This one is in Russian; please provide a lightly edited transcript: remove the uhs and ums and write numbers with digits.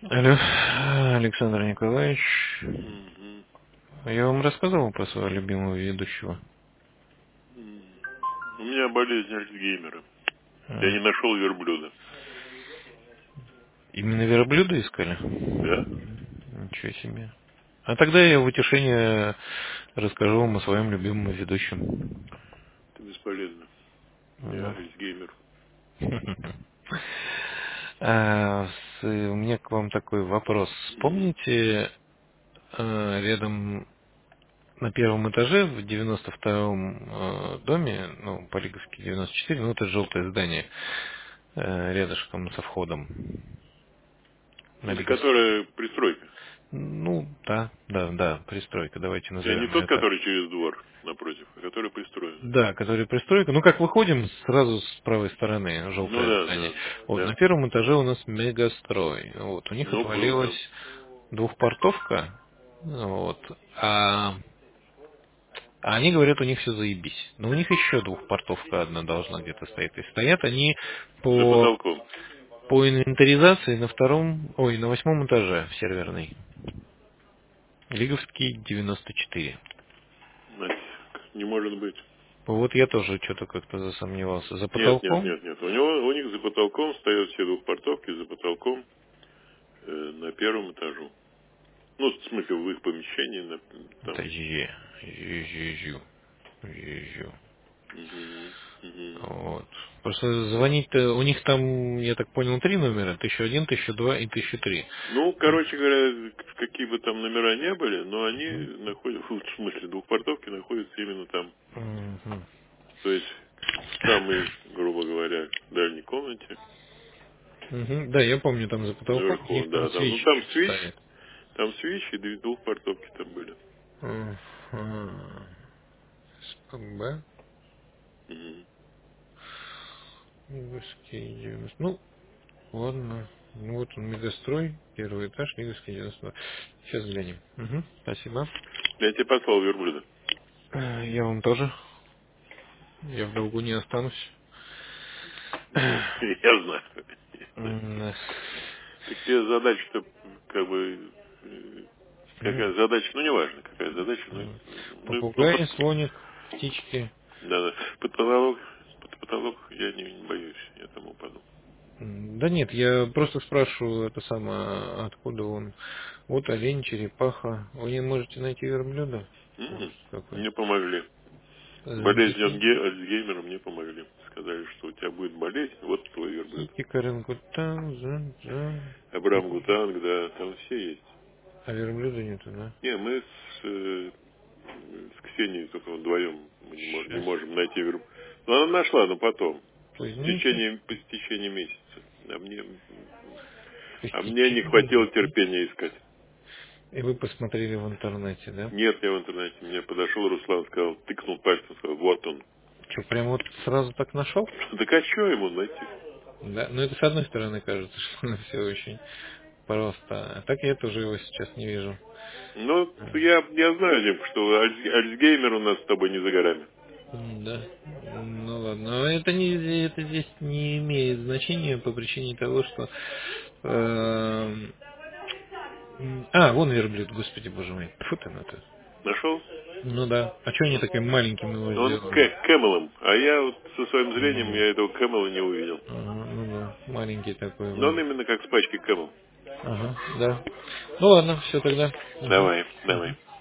Алло, Александр Николаевич, Мгм. я вам рассказывал про своего любимого ведущего. У меня болезнь Альцгеймера. Я А, не нашел верблюда. Именно верблюда искали? Да? Ничего себе. А тогда я в утешение расскажу вам о своем любимом ведущем. Это бесполезно. Я Ну. Альцгеймер. У меня к вам такой вопрос. Мгм. Помните, рядом на первом этаже в 92-м доме, ну, по Лиговски 94, ну, это желтое здание, рядышком со входом на Это Лиговский. которая пристройка. Ну, да, пристройка, давайте Я не назовем тот, ее так. который через двор напротив, а который пристроенный. Да, который пристройка. Ну, как выходим, сразу с правой стороны Ну желтое да, здание. да, Вот, на да. первом этаже у нас мегастрой. Вот, у них Ну, был отвалилась там. двухпортовка. Вот, а они говорят, у них все заебись. Но у них еще двухпортовка одна должна где-то стоять. И стоят они За по, потолком. по инвентаризации на на восьмом этаже в серверной. Лиговский 94. Значит, не может быть. Вот я тоже что-то как-то засомневался. За Нет, нет, потолком? нет, нет. У них за потолком стоят все двухпортовки, за потолком на первом этажу. Ну, в смысле, в их помещении Это там. Жижу. Мгм. Мгм. Вот. Просто звонить-то, у них там, я так понял, три номера. 1001, 1002 и 1003. Ну, короче говоря, какие бы там номера не были, но они Мгм. находятся, в смысле, двухпортовки находятся именно там. Мгм. То есть, в самой, грубо говоря, дальней комнате, Мгм. Да, я помню, там за потолком у наверху, них там да, там, ну, свечи там свич, стоят. и две двухпортовки там были. Ага. СПБ. Мгм. Лиговский 90. Ну, ладно. Ну вот он, мегастрой, первый этаж, Лиговский 92. Сейчас глянем. Мгм. Спасибо. Я тебе послал верблюда. Я вам тоже. Я в долгу не останусь. Я знаю. М, Так тебе задача-то, как бы, м, какая задача, ну, неважно, какая задача, ну, Попугаи, слоник, птички. да, да, под потолок я не боюсь, я там упаду. Да нет, я просто спрашиваю это самое, откуда он. Вот олень, черепаха. Вы не можете найти верблюда? Ужас какой. Мне помогли. Болезнь от Записите. Альцгеймера мне помогли. Сказали, что у тебя будет болезнь, вот твой верблюд. Карангутан, Абрам Гутанг, да, там все есть. А верблюда нету, да? Не, мы с Ксенией только вдвоем мы не Сейчас. можем найти верблюд. Но она нашла, но потом. В Возьмите. течение, по истечении месяца. А мне, По а мне не стечению. хватило терпения искать. И вы посмотрели в интернете, да? Нет, я в интернете. Мне подошел Руслан, сказал, тыкнул пальцем, сказал, вот он. Что, прям вот сразу так нашел? Так а что ему найти? Да, ну это с одной стороны кажется, что все очень просто. А так я тоже его сейчас не вижу. Ну, я знаю, Димка, что Альцгеймер у нас с тобой не за горами. Да. Ну ладно. Но это здесь не имеет значения по причине того, что вон верблюд, господи боже мой. Фу ты на то. Нашел? Ну да. А что они таким маленьким его Он сделали? Кэмелом. А я вот со своим зрением, Ну, я этого Кэмела не увидел. ну да. Маленький такой Но он вроде. именно как с пачки Кэмел. Ага, да. Ну ладно, все тогда. Мгм. Давай, давай.